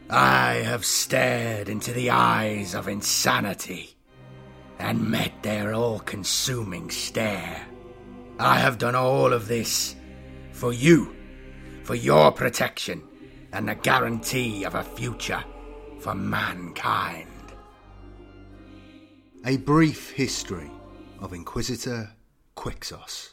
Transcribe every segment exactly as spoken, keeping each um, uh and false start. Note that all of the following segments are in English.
I have stared into the eyes of insanity and met their all-consuming stare. I have done all of this for you, for your protection and the guarantee of a future for mankind. A brief history of Inquisitor Quixos.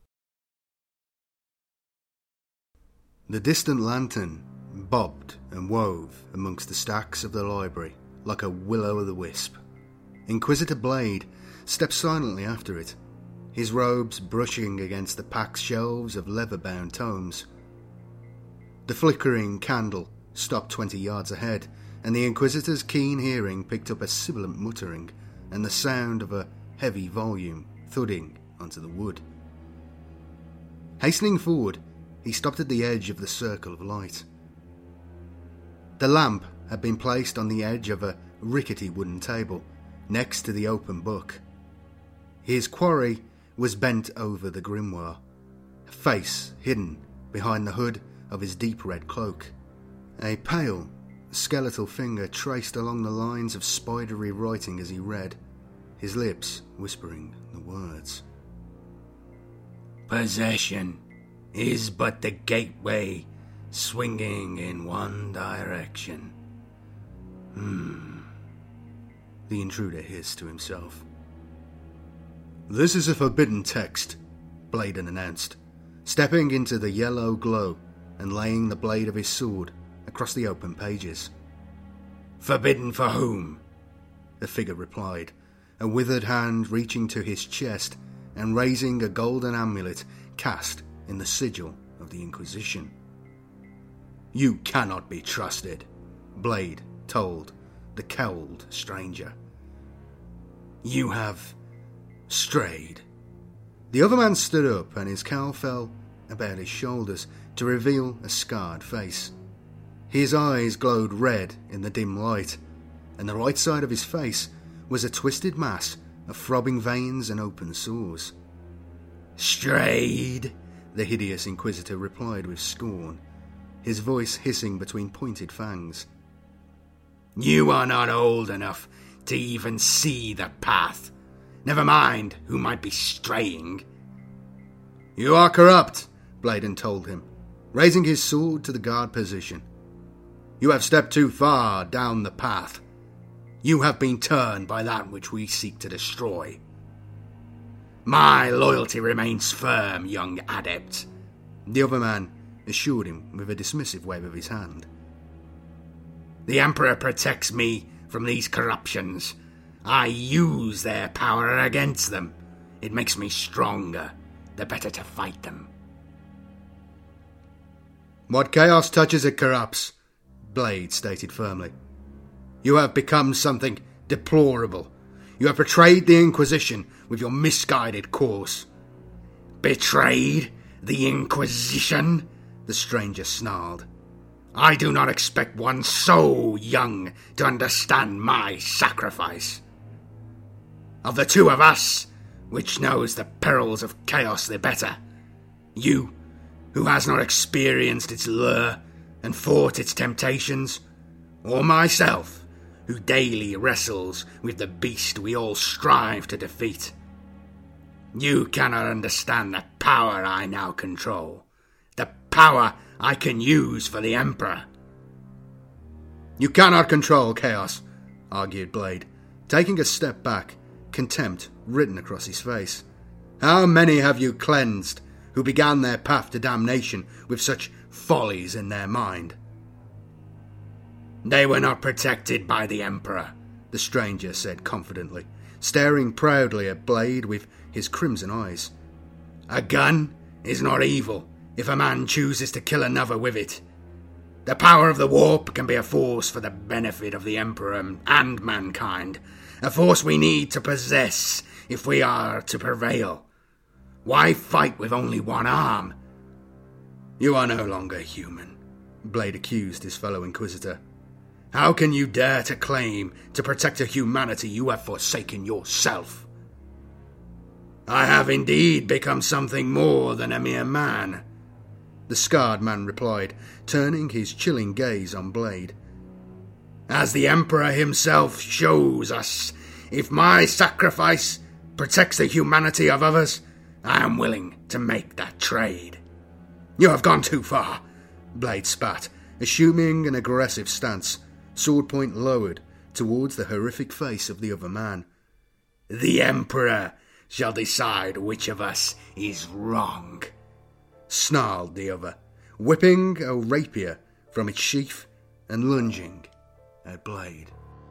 The distant lantern bobbed and wove amongst the stacks of the library like a will-o'-the-wisp. Inquisitor Blade stepped silently after it, his robes brushing against the packed shelves of leather-bound tomes. The flickering candle stopped twenty yards ahead, and the Inquisitor's keen hearing picked up a sibilant muttering and the sound of a heavy volume thudding onto the wood. Hastening forward, he stopped at the edge of the circle of light. The lamp had been placed on the edge of a rickety wooden table, next to the open book. His quarry was bent over the grimoire, a face hidden behind the hood of his deep red cloak. A pale, skeletal finger traced along the lines of spidery writing as he read, his lips whispering the words. Possession is but the gateway swinging in one direction. Hmm. The intruder hissed to himself. This is a forbidden text, Bladen announced, stepping into the yellow glow and laying the blade of his sword across the open pages. Forbidden for whom? The figure replied, a withered hand reaching to his chest and raising a golden amulet cast in the sigil of the Inquisition. You cannot be trusted, Blade told the cowled stranger. You have strayed. The other man stood up and his cowl fell about his shoulders to reveal a scarred face. His eyes glowed red in the dim light, and the right side of his face was a twisted mass of throbbing veins and open sores. Strayed, the hideous Inquisitor replied with scorn, his voice hissing between pointed fangs. You are not old enough to even see the path. Never mind who might be straying. You are corrupt, Bladen told him, raising his sword to the guard position. You have stepped too far down the path. You have been turned by that which we seek to destroy. My loyalty remains firm, young adept, the other man assured him with a dismissive wave of his hand. The Emperor protects me from these corruptions. I use their power against them. It makes me stronger, the better to fight them. What chaos touches it corrupts, Blade stated firmly. You have become something deplorable. You have betrayed the Inquisition with your misguided course. Betrayed the Inquisition? The stranger snarled. I do not expect one so young to understand my sacrifice. Of the two of us, which knows the perils of chaos the better? You, who has not experienced its lure and fought its temptations, or myself, who daily wrestles with the beast we all strive to defeat? You cannot understand the power I now control, the power I can use for the Emperor. You cannot control chaos, argued Blade, taking a step back, contempt written across his face. How many have you cleansed who began their path to damnation with such follies in their mind? They were not protected by the Emperor, the stranger said confidently, staring proudly at Blade with his crimson eyes. A gun is not evil if a man chooses to kill another with it. The power of the warp can be a force for the benefit of the Emperor and mankind, a force we need to possess if we are to prevail. Why fight with only one arm? You are no longer human, Blade accused his fellow Inquisitor. How can you dare to claim to protect a humanity you have forsaken yourself? I have indeed become something more than a mere man, the scarred man replied, turning his chilling gaze on Blade. As the Emperor himself shows us, if my sacrifice protects the humanity of others, I am willing to make that trade. You have gone too far, Blade spat, assuming an aggressive stance, sword point lowered towards the horrific face of the other man. The Emperor shall decide which of us is wrong, snarled the other, whipping a rapier from its sheath and lunging at Blade.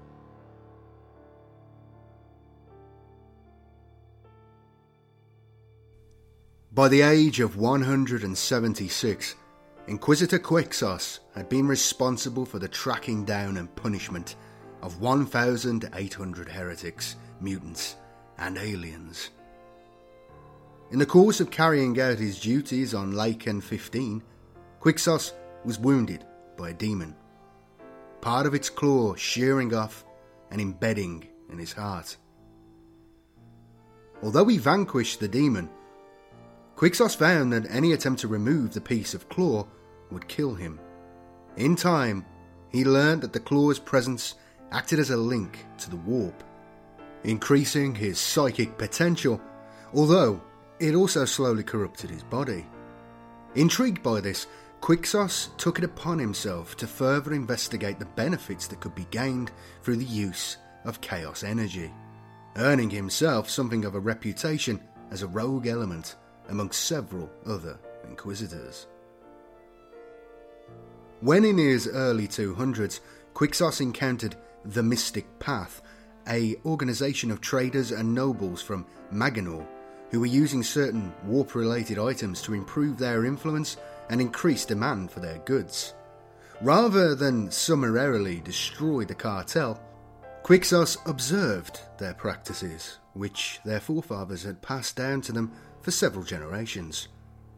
By the age of one hundred seventy-six, Inquisitor Quixos had been responsible for the tracking down and punishment of one thousand eight hundred heretics, mutants, and aliens. In the course of carrying out his duties on Laken fifteen, Quixos was wounded by a demon, part of its claw shearing off and embedding in his heart. Although he vanquished the demon, Quixos found that any attempt to remove the piece of claw would kill him. In time, he learned that the claw's presence acted as a link to the warp, increasing his psychic potential, although it also slowly corrupted his body. Intrigued by this, Quixos took it upon himself to further investigate the benefits that could be gained through the use of chaos energy, earning himself something of a reputation as a rogue element amongst several other Inquisitors. When in his early two hundreds, Quixos encountered the Mystic Path, a organisation of traders and nobles from Maganor who were using certain warp-related items to improve their influence and increase demand for their goods. Rather than summarily destroy the cartel, Quixos observed their practices, which their forefathers had passed down to them for several generations.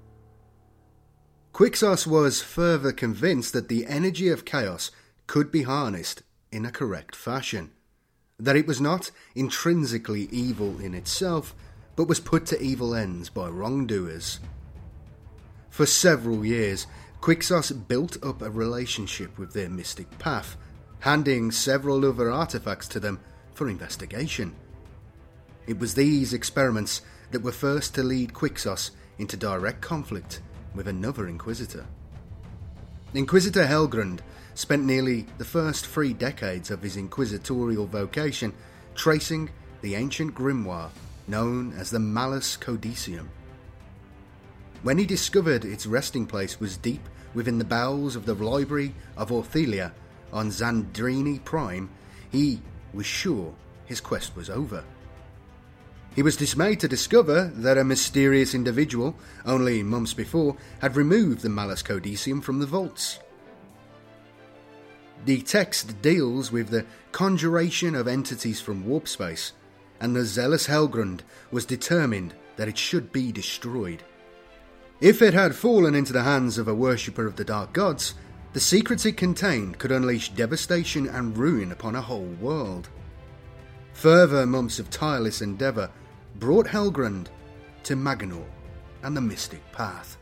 Quixos was further convinced that the energy of chaos could be harnessed in a correct fashion, that it was not intrinsically evil in itself, but was put to evil ends by wrongdoers. For several years, Quixos built up a relationship with their Mystic Path, handing several other artifacts to them for investigation. It was these experiments that were first to lead Quixos into direct conflict with another Inquisitor. Inquisitor Helgrund spent nearly the first three decades of his inquisitorial vocation tracing the ancient grimoire known as the Malus Codicium. When he discovered its resting place was deep within the bowels of the library of Orthelia on Zandrini Prime, he was sure his quest was over. He was dismayed to discover that a mysterious individual, only months before, had removed the Malus Codicium from the vaults. The text deals with the conjuration of entities from warp space, and the zealous Helgrund was determined that it should be destroyed. If it had fallen into the hands of a worshipper of the dark gods, the secrets it contained could unleash devastation and ruin upon a whole world. Further months of tireless endeavour brought Helgrund to Maganor and the Mystic Path.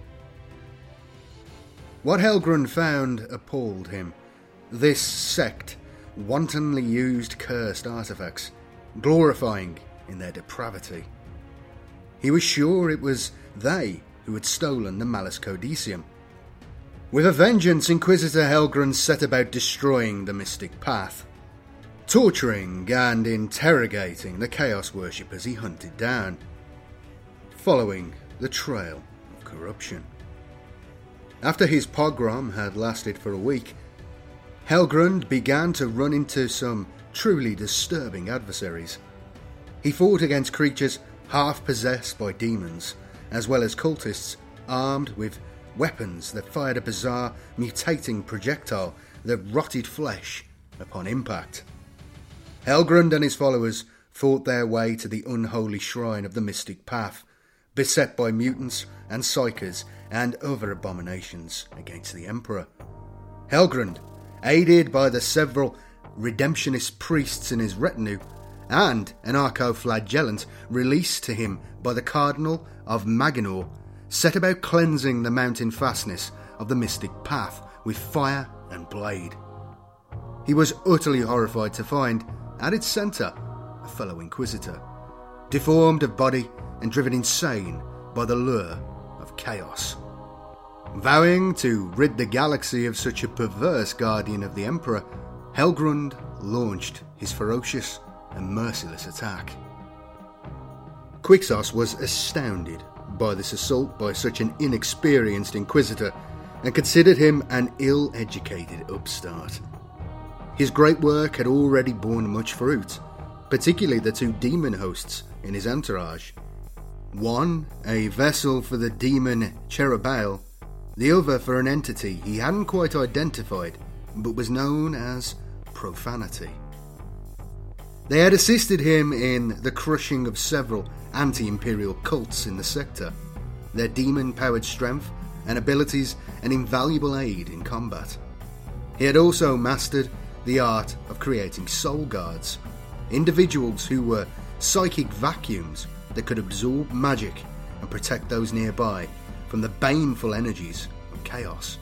What Helgrund found appalled him. This sect wantonly used cursed artifacts, glorifying in their depravity. He was sure it was they who had stolen the Malus Codicium. With a vengeance, Inquisitor Helgrund set about destroying the Mystic Path, torturing and interrogating the Chaos worshippers he hunted down, following the trail of corruption. After his pogrom had lasted for a week, Helgrund began to run into some truly disturbing adversaries. He fought against creatures half possessed by demons, as well as cultists armed with weapons that fired a bizarre, mutating projectile that rotted flesh upon impact. Helgrund and his followers fought their way to the unholy shrine of the Mystic Path, beset by mutants and psykers and other abominations against the Emperor. Helgrund, aided by the several redemptionist priests in his retinue, and an archoflagellant released to him by the Cardinal of Maganor, set about cleansing the mountain fastness of the Mystic Path with fire and blade. He was utterly horrified to find, at its centre, a fellow Inquisitor, deformed of body and driven insane by the lure of chaos. Vowing to rid the galaxy of such a perverse guardian of the Emperor, Helgrund launched his ferocious and merciless attack. Quixos was astounded by this assault by such an inexperienced Inquisitor and considered him an ill-educated upstart. His great work had already borne much fruit, particularly the two demon hosts in his entourage. One, a vessel for the demon Cherubale, the other for an entity he hadn't quite identified, but was known as Profanity. They had assisted him in the crushing of several anti-imperial cults in the sector, their demon-powered strength and abilities an invaluable aid in combat. He had also mastered the art of creating soul guards, individuals who were psychic vacuums that could absorb magic and protect those nearby from the baneful energies of chaos.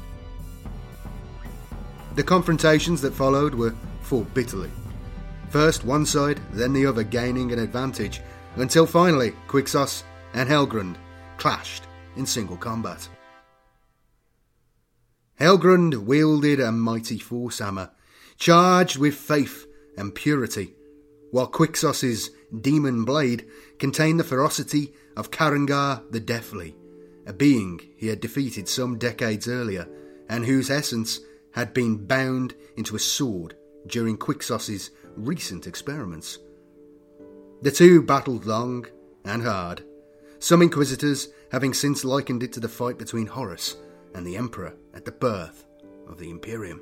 The confrontations that followed were fought bitterly. First one side, then the other gaining an advantage, until finally Quixos and Helgrund clashed in single combat. Helgrund wielded a mighty force hammer, charged with faith and purity, while Quixos's demon blade contained the ferocity of Karangar the Deathly, a being he had defeated some decades earlier, and whose essence had been bound into a sword during Quixos's recent experiments. The two battled long and hard, some Inquisitors having since likened it to the fight between Horus and the Emperor at the birth of the Imperium.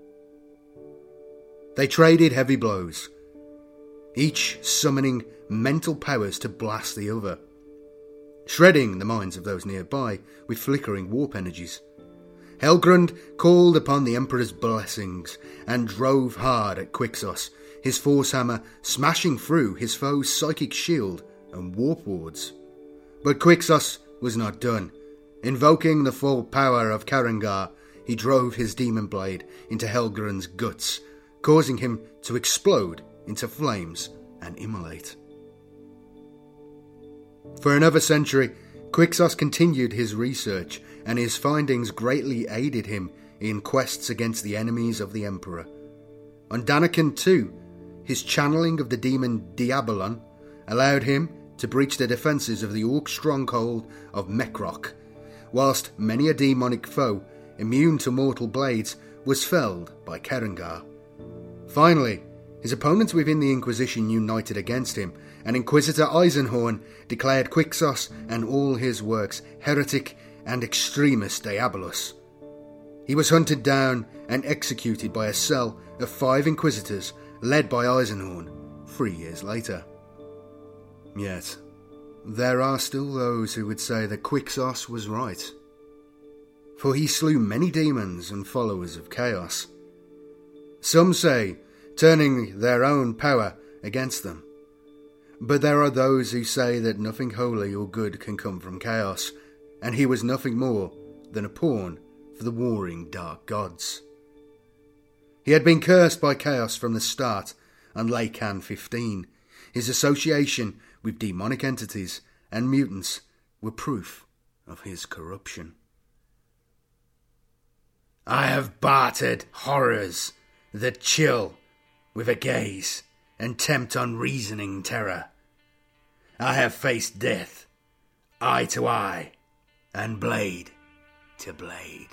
They traded heavy blows, each summoning mental powers to blast the other, shredding the minds of those nearby with flickering warp energies. Helgrund called upon the Emperor's blessings and drove hard at Quixos, his force hammer smashing through his foe's psychic shield and warp wards. But Quixos was not done. Invoking the full power of Karangar, he drove his demon blade into Helgrund's guts, causing him to explode into flames and immolate. For another century, Quixos continued his research, and his findings greatly aided him in quests against the enemies of the Emperor. On Daniken too, his channeling of the demon Diabolon allowed him to breach the defences of the Orc stronghold of Mekrok, whilst many a demonic foe, immune to mortal blades, was felled by Karangar. Finally, his opponents within the Inquisition united against him, and Inquisitor Eisenhorn declared Quixos and all his works heretic and extremis diabolus. He was hunted down and executed by a cell of five Inquisitors led by Eisenhorn three years later. Yet, there are still those who would say that Quixos was right, for he slew many demons and followers of chaos. Some say, turning their own power against them. But there are those who say that nothing holy or good can come from chaos, and he was nothing more than a pawn for the warring dark gods. He had been cursed by chaos from the start on Lacan fifteen. His association with demonic entities and mutants were proof of his corruption. I have bartered horrors that chill with a gaze and tempt unreasoning terror. I have faced death, eye to eye, and blade to blade.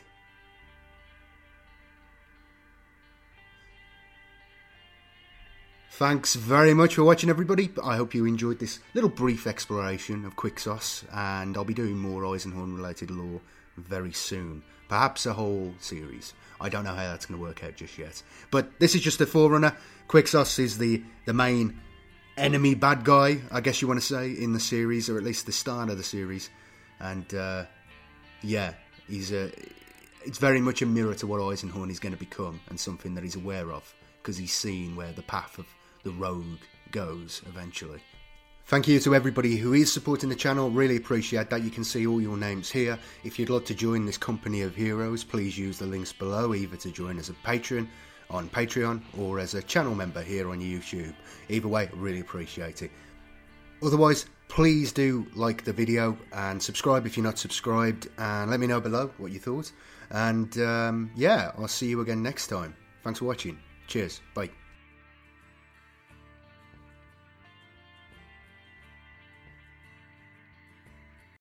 Thanks very much for watching, everybody. I hope you enjoyed this little brief exploration of Quixos, and I'll be doing more Eisenhorn related lore very soon. Perhaps a whole series. I don't know how that's going to work out just yet. But this is just a forerunner. Quixos is the, the main enemy bad guy, I guess you want to say, in the series, or at least the start of the series. And, uh, yeah, he's a, it's very much a mirror to what Eisenhorn is going to become, and something that he's aware of, because he's seen where the path of the rogue goes eventually. Thank you to everybody who is supporting the channel, really appreciate that. You can see all your names here. If you'd like to join this company of heroes, please use the links below, either to join as a patron on Patreon or as a channel member here on YouTube. Either way, I really appreciate it. Otherwise, please do like the video and subscribe if you're not subscribed, and let me know below what you thought. And um, yeah, I'll see you again next time. Thanks for watching. Cheers. Bye.